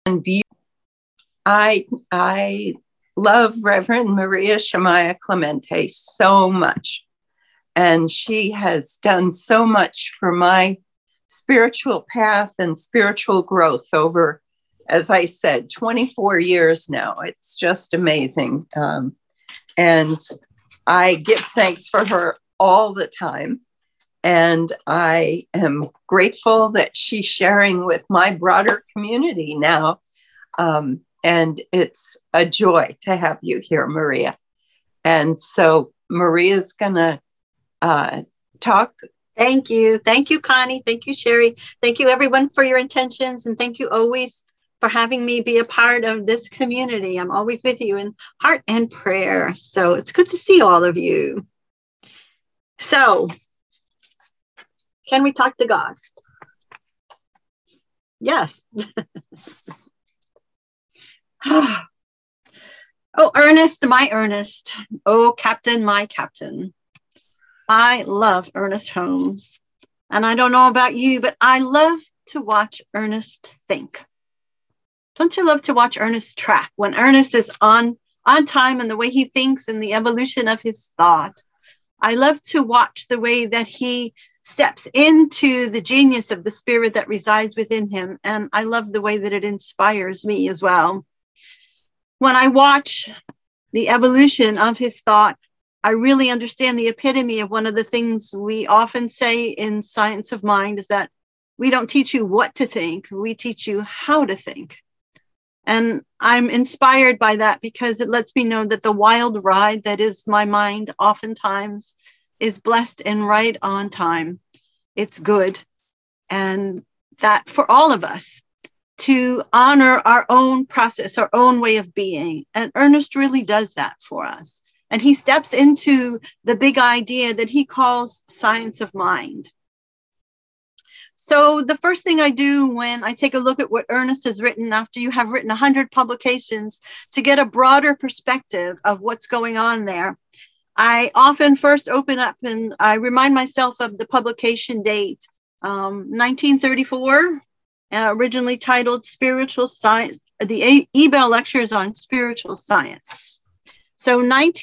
and beauty. I love Reverend Maria Shemaiah Clemente so much. And she has done so much for my spiritual path and spiritual growth over, as I said, 24 years now. It's just amazing. And I give thanks for her all the time. And I am grateful that she's sharing with my broader community now. And it's a joy to have you here, Maria. And so Maria's going to talk. Thank you. Thank you, Connie. Thank you, Sherry. Thank you, everyone, for your intentions. And thank you always for having me be a part of this community. I'm always with you in heart and prayer. So it's good to see all of you. So, can we talk to God? Yes. Oh, Ernest, my Ernest. Oh, Captain, my Captain. I love Ernest Holmes. And I don't know about you, but I love to watch Ernest think. Don't you love to watch Ernest track when Ernest is on time and the way he thinks and the evolution of his thought? I love to watch the way that he steps into the genius of the spirit that resides within him. And I love the way that it inspires me as well. When I watch the evolution of his thought, I really understand the epitome of one of the things we often say in Science of Mind is that we don't teach you what to think, we teach you how to think. And I'm inspired by that because it lets me know that the wild ride that is my mind oftentimes is blessed and right on time. It's good. And that for all of us to honor our own process, our own way of being. And Ernest really does that for us. And he steps into the big idea that he calls science of mind. So the first thing I do when I take a look at what Ernest has written after you have written 100 publications to get a broader perspective of what's going on there, I often first open up and I remind myself of the publication date, 1934, originally titled Spiritual Science, the Ebell Lectures on Spiritual Science. So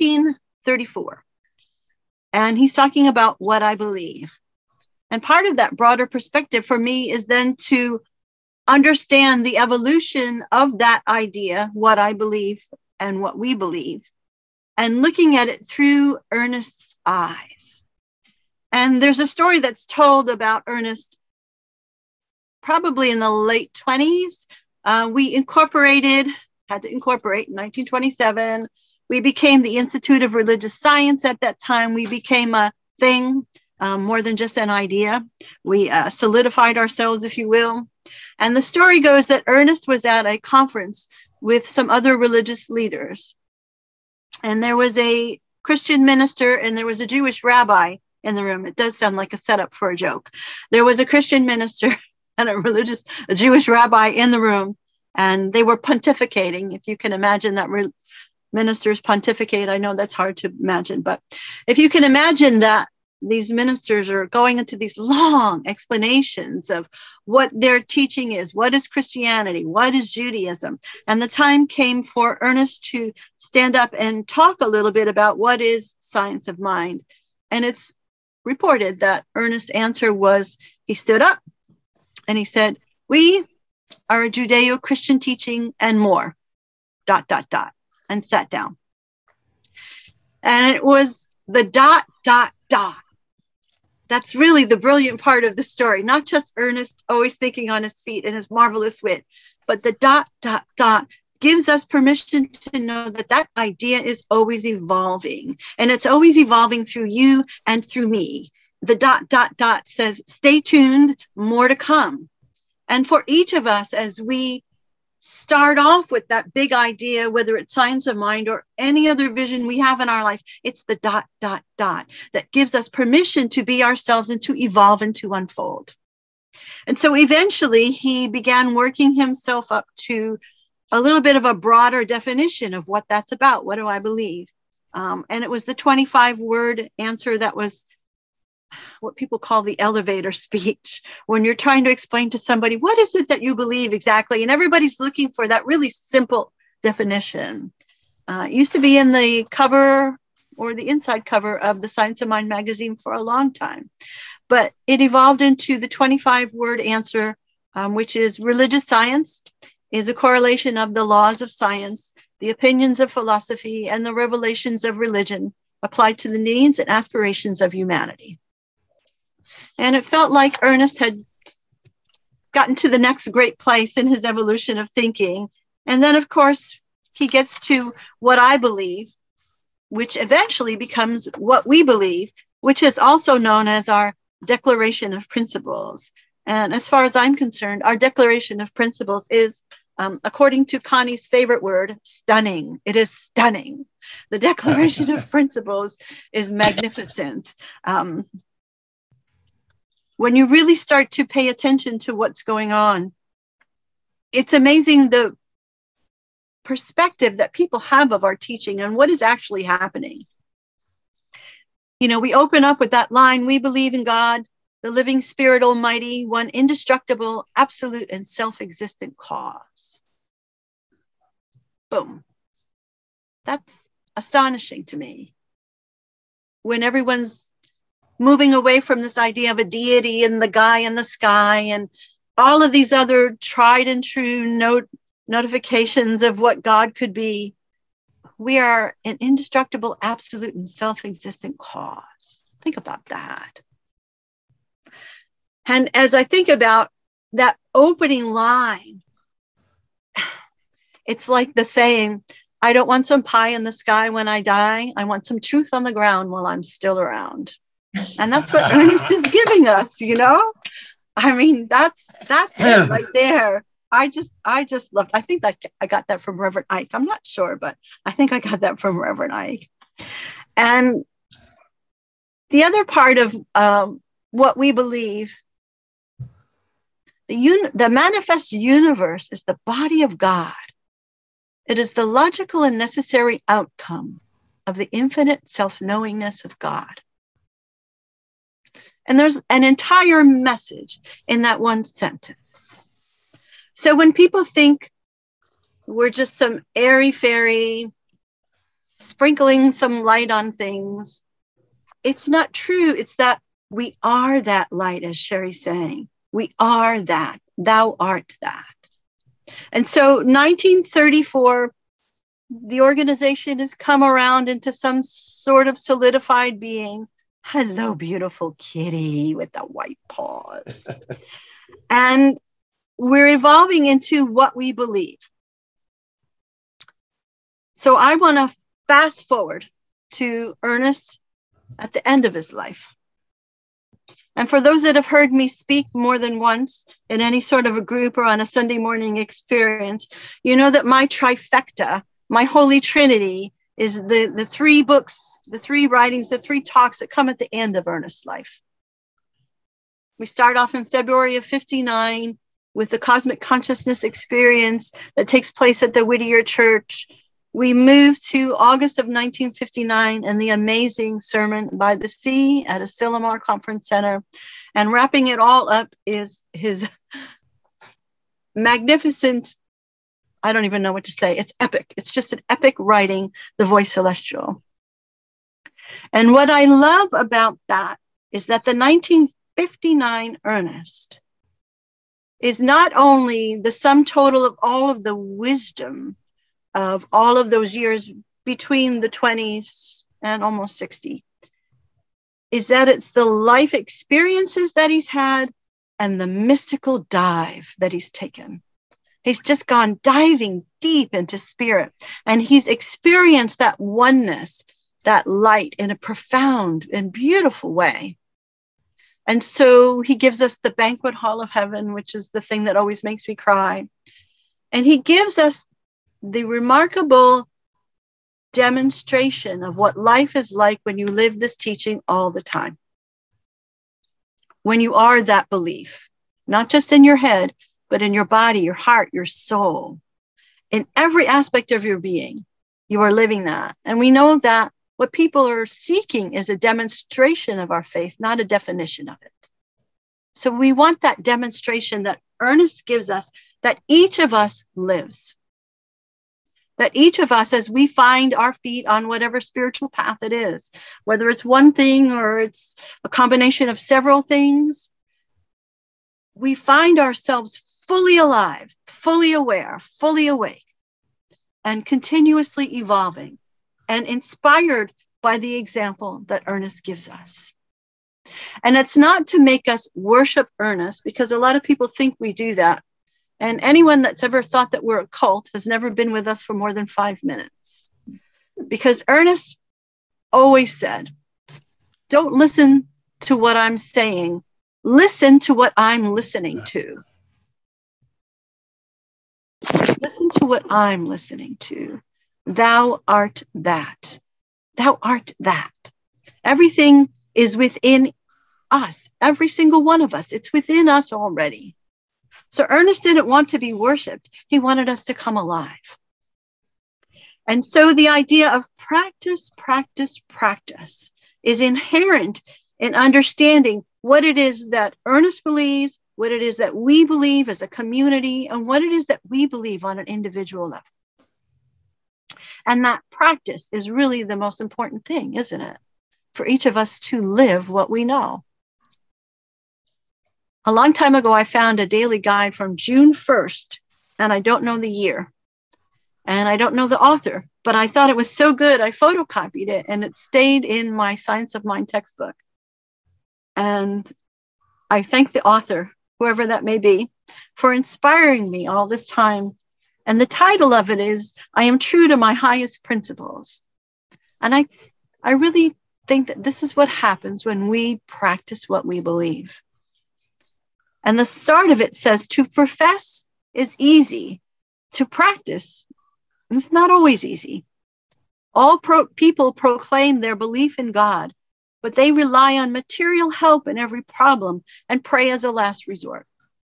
1934, and he's talking about what I believe. And part of that broader perspective for me is then to understand the evolution of that idea, what I believe and what we believe, and looking at it through Ernest's eyes. And there's a story that's told about Ernest probably in the late 20s. We had to incorporate in 1927. We became the Institute of Religious Science at that time. We became a thing, more than just an idea. We solidified ourselves, if you will. And the story goes that Ernest was at a conference with some other religious leaders. And there was a Christian minister and there was a Jewish rabbi in the room. It does sound like a setup for a joke. There was a Christian minister and a Jewish rabbi in the room, and they were pontificating. If you can imagine that ministers pontificate, I know that's hard to imagine, but if you can imagine that these ministers are going into these long explanations of what their teaching is, what is Christianity, what is Judaism, and the time came for Ernest to stand up and talk a little bit about what is science of mind. And it's reported that Ernest's answer was, he stood up and he said, "We are a Judeo-Christian teaching and more, ... and sat down. And it was the ... That's really the brilliant part of the story. Not just Ernest always thinking on his feet and his marvelous wit, but the ... gives us permission to know that that idea is always evolving. And it's always evolving through you and through me. The ... says, stay tuned, more to come. And for each of us, as we start off with that big idea, whether it's science of mind or any other vision we have in our life, it's the ... that gives us permission to be ourselves and to evolve and to unfold. And so eventually he began working himself up to a little bit of a broader definition of what that's about. What do I believe? And it was the 25-word answer that was what people call the elevator speech, when you're trying to explain to somebody, what is it that you believe exactly? And everybody's looking for that really simple definition. It used to be in the cover or the inside cover of the Science of Mind magazine for a long time, but it evolved into the 25-word answer, which is: religious science is a correlation of the laws of science, the opinions of philosophy, and the revelations of religion applied to the needs and aspirations of humanity. And it felt like Ernest had gotten to the next great place in his evolution of thinking. And then, of course, he gets to what I believe, which eventually becomes what we believe, which is also known as our Declaration of Principles. And as far as I'm concerned, our Declaration of Principles is, according to Connie's favorite word, stunning. It is stunning. The Declaration of Principles is magnificent. When you really start to pay attention to what's going on, it's amazing the perspective that people have of our teaching and what is actually happening. You know, we open up with that line: we believe in God, the living spirit almighty, one indestructible, absolute, and self-existent cause. Boom. That's astonishing to me. When everyone's moving away from this idea of a deity and the guy in the sky and all of these other tried and true notifications of what God could be, we are an indestructible, absolute, and self-existent cause. Think about that. And as I think about that opening line, it's like the saying, I don't want some pie in the sky when I die. I want some truth on the ground while I'm still around. And that's what Ernest is giving us, you know? I mean, that's it right there. I just loved, I think that I got that from Reverend Ike. I'm not sure, but I think I got that from Reverend Ike. And the other part of what we believe, the manifest universe is the body of God. It is the logical and necessary outcome of the infinite self-knowingness of God. And there's an entire message in that one sentence. So when people think we're just some airy-fairy, sprinkling some light on things, it's not true. It's that we are that light, as Sherry's saying. We are that. Thou art that. And so 1934, the organization has come around into some sort of solidified being. Hello, beautiful kitty with the white paws. And we're evolving into what we believe. So I want to fast forward to Ernest at the end of his life. And for those that have heard me speak more than once in any sort of a group or on a Sunday morning experience, you know that my trifecta, my Holy Trinity, is the three books, the three writings, the three talks that come at the end of Ernest's life. We start off in February of 59 with the cosmic consciousness experience that takes place at the Whittier Church. We move to August of 1959 and the amazing Sermon by the Sea at Asilomar Conference Center. And wrapping it all up is his magnificent, I don't even know what to say. It's epic. It's just an epic writing, The Voice Celestial. And what I love about that is that the 1959 Ernest is not only the sum total of all of the wisdom of all of those years between the 20s and almost 60, is that it's the life experiences that he's had and the mystical dive that he's taken. He's just gone diving deep into spirit, and he's experienced that oneness, that light in a profound and beautiful way. And so he gives us the banquet hall of heaven, which is the thing that always makes me cry. And he gives us the remarkable demonstration of what life is like when you live this teaching all the time. When you are that belief, not just in your head, but in your body, your heart, your soul, in every aspect of your being, you are living that. And we know that What people are seeking is a demonstration of our faith, not a definition of it. So we want that demonstration that Ernest gives us, that each of us lives. That each of us, as we find our feet on whatever spiritual path it is, whether it's one thing or it's a combination of several things, we find ourselves fully alive, fully aware, fully awake, and continuously evolving and inspired by the example that Ernest gives us. And it's not to make us worship Ernest, because a lot of people think we do that. And anyone that's ever thought that we're a cult has never been with us for more than 5 minutes. Because Ernest always said, don't listen to what I'm saying, listen to what I'm listening to. Listen to what I'm listening to. Thou art that. Thou art that. Everything is within us, every single one of us. It's within us already. So Ernest didn't want to be worshiped. He wanted us to come alive. And so the idea of practice, practice, practice is inherent in understanding what it is that Ernest believes, what it is that we believe as a community, and what it is that we believe on an individual level. And that practice is really the most important thing, isn't it? For each of us to live what we know. A long time ago, I found a daily guide from June 1st, and I don't know the year, and I don't know the author, but I thought it was so good, I photocopied it, and it stayed in my Science of Mind textbook. And I thank the author, whoever that may be, for inspiring me all this time. And the title of it is, I Am True to My Highest Principles. And I really think that this is what happens when we practice what we believe. And the start of it says, to profess is easy. To practice is not always easy. All people proclaim their belief in God, but they rely on material help in every problem and pray as a last resort.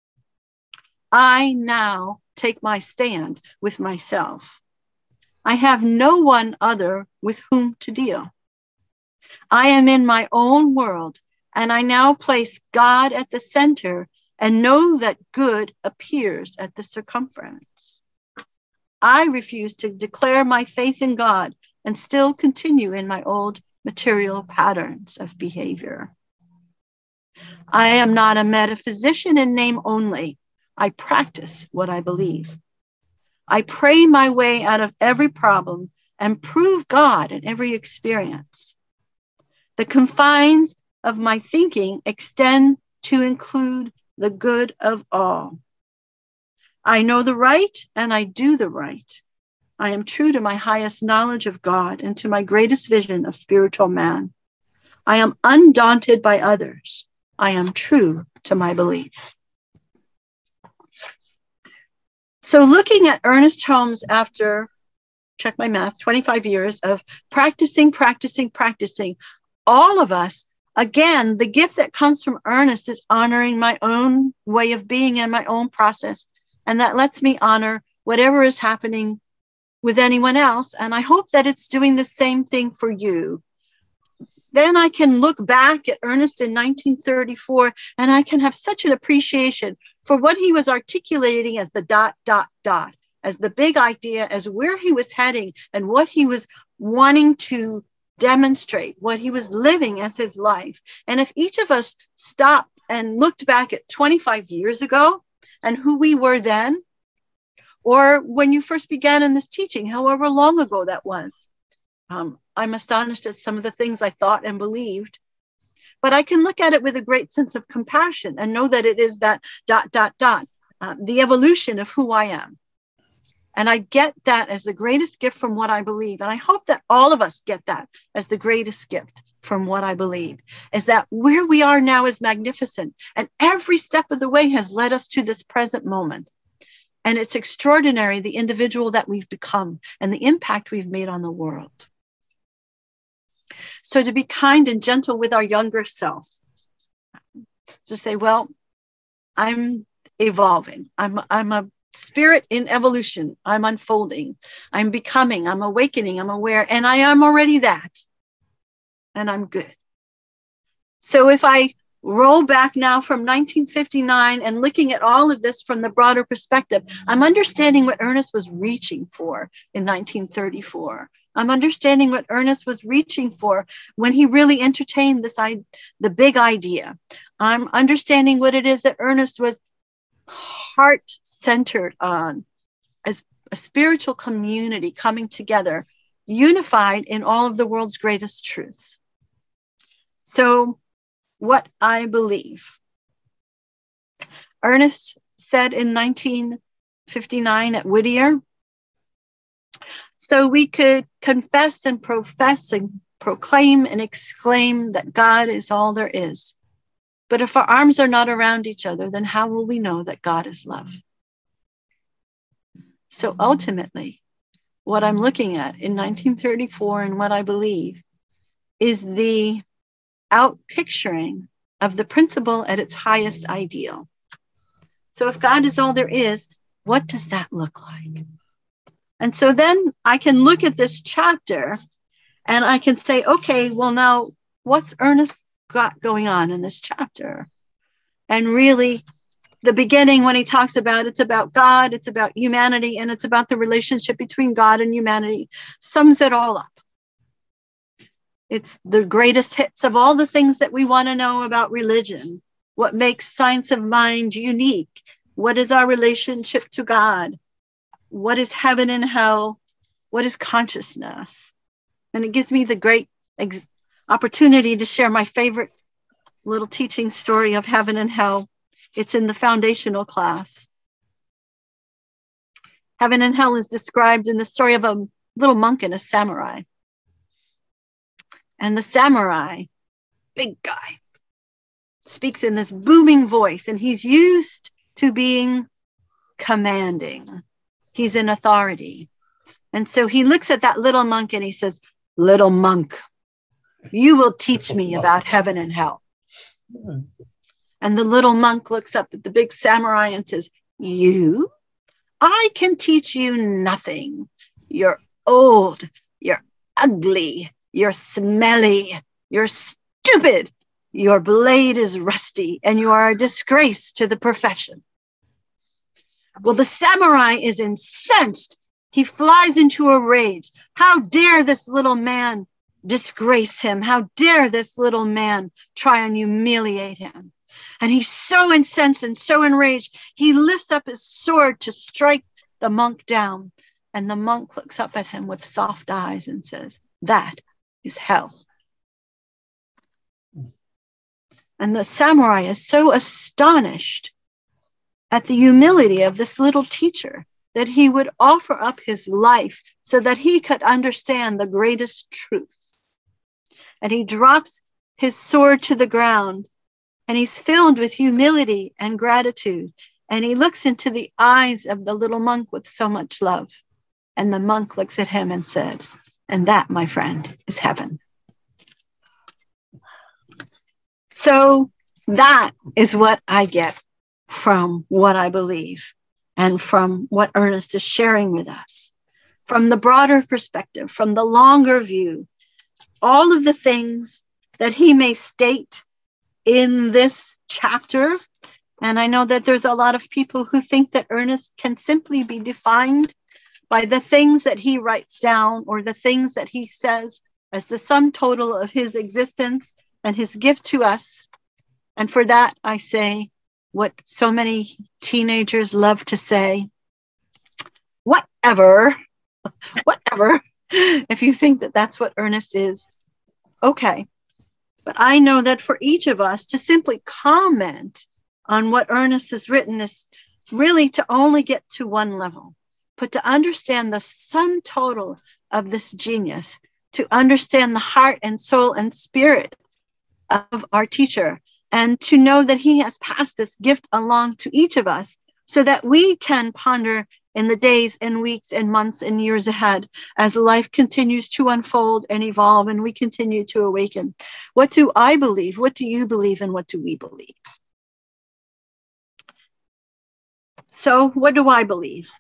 I now take my stand with myself. I have no one other with whom to deal. I am in my own world, and I now place God at the center and know that good appears at the circumference. I refuse to declare my faith in God and still continue in my old material patterns of behavior. I am not a metaphysician in name only. I practice what I believe. I pray my way out of every problem and prove God in every experience. The confines of my thinking extend to include the good of all. I know the right and I do the right. I am true to my highest knowledge of God and to my greatest vision of spiritual man. I am undaunted by others. I am true to my belief. So looking at Ernest Holmes after, check my math, 25 years of practicing, all of us, again, the gift that comes from Ernest is honoring my own way of being and my own process. And that lets me honor whatever is happening with anyone else. And I hope that it's doing the same thing for you. Then I can look back at Ernest in 1934, and I can have such an appreciation for what he was articulating as the ... as the big idea, as where he was heading and what he was wanting to demonstrate, what he was living as his life. And if each of us stopped and looked back at 25 years ago and who we were then, or when you first began in this teaching, however long ago that was, I'm astonished at some of the things I thought and believed. But I can look at it with a great sense of compassion and know that it is that ... the evolution of who I am. And I get that as the greatest gift from what I believe. And I hope that all of us get that as the greatest gift from what I believe, is that where we are now is magnificent. And every step of the way has led us to this present moment. And it's extraordinary, the individual that we've become and the impact we've made on the world. So to be kind and gentle with our younger self, to say, well, I'm evolving. I'm a spirit in evolution. I'm unfolding. I'm becoming. I'm awakening. I'm aware. And I am already that. and I'm good. So if I roll back now from 1959 and looking at all of this from the broader perspective, I'm understanding what Ernest was reaching for in 1934. I'm understanding what Ernest was reaching for when he really entertained the big idea. I'm understanding what it is that Ernest was heart-centered on, as a spiritual community coming together, unified in all of the world's greatest truths. So, what I believe. Ernest said in 1959 at Whittier, so we could confess and profess and proclaim and exclaim that God is all there is. But if our arms are not around each other, then how will we know that God is love? So ultimately, what I'm looking at in 1934 and what I believe is the outpicturing of the principle at its highest ideal. So if God is all there is, what does that look like? And so then I can look at this chapter and I can say, okay, well now, what's Ernest got going on in this chapter? And really, the beginning when he talks about it's about God, it's about humanity, and it's about the relationship between God and humanity, sums it all up. It's the greatest hits of all the things that we want to know about religion. What makes science of mind unique? What is our relationship to God? What is heaven and hell? What is consciousness? And it gives me the great opportunity to share my favorite little teaching story of heaven and hell. It's in the foundational class. Heaven and hell is described in the story of a little monk and a samurai. And the samurai, big guy, speaks in this booming voice, and he's used to being commanding. He's in authority. And so he looks at that little monk and he says, little monk, you will teach me about heaven and hell. And the little monk looks up at the big samurai and says, you? I can teach you nothing. You're old, you're ugly, you're smelly, you're stupid, your blade is rusty, and you are a disgrace to the profession. Well, the samurai is incensed. He flies into a rage. How dare this little man disgrace him? How dare this little man try and humiliate him? And he's so incensed and so enraged, he lifts up his sword to strike the monk down. And the monk looks up at him with soft eyes and says, that is hell. And the samurai is so astonished at the humility of this little teacher that he would offer up his life so that he could understand the greatest truths. And he drops his sword to the ground, and he's filled with humility and gratitude. And he looks into the eyes of the little monk with so much love. And the monk looks at him and says, and that, my friend, is heaven. So that is what I get from what I believe and from what Ernest is sharing with us. From the broader perspective, from the longer view, all of the things that he may state in this chapter. And I know that there's a lot of people who think that Ernest can simply be defined by the things that he writes down or the things that he says as the sum total of his existence and his gift to us. And for that, I say what so many teenagers love to say, whatever, if you think that that's what Ernest is, okay. But I know that for each of us to simply comment on what Ernest has written is really to only get to one level, but to understand the sum total of this genius, to understand the heart and soul and spirit of our teacher, and to know that he has passed this gift along to each of us so that we can ponder in the days and weeks and months and years ahead as life continues to unfold and evolve and we continue to awaken. What do I believe? What do you believe? And what do we believe? So what do I believe?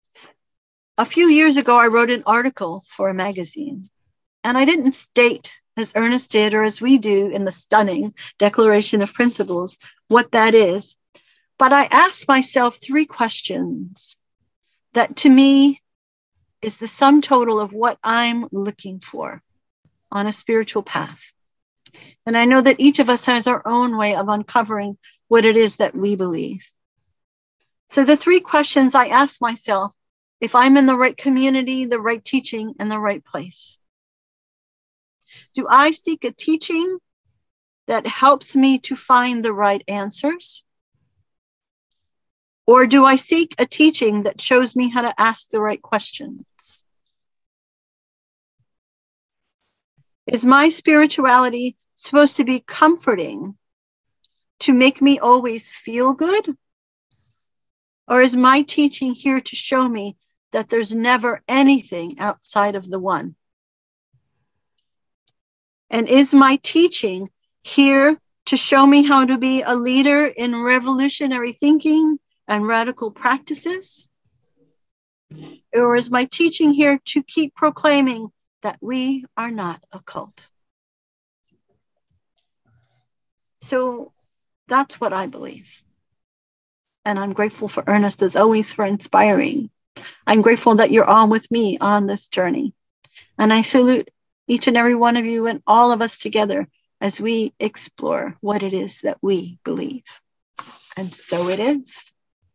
A few years ago, I wrote an article for a magazine, and I didn't state as Ernest did, or as we do in the stunning Declaration of Principles, what that is. But I asked myself 3 questions that to me is the sum total of what I'm looking for on a spiritual path. And I know that each of us has our own way of uncovering what it is that we believe. So the 3 questions I asked myself, if I'm in the right community, the right teaching, and the right place. Do I seek a teaching that helps me to find the right answers? Or do I seek a teaching that shows me how to ask the right questions? Is my spirituality supposed to be comforting to make me always feel good? Or is my teaching here to show me that there's never anything outside of the one? And is my teaching here to show me how to be a leader in revolutionary thinking and radical practices? Or is my teaching here to keep proclaiming that we are not a cult? So that's what I believe. And I'm grateful for Ernest, as always, for inspiring. I'm grateful that you're all with me on this journey. And I salute each and every one of you and all of us together as we explore what it is that we believe. And so it is.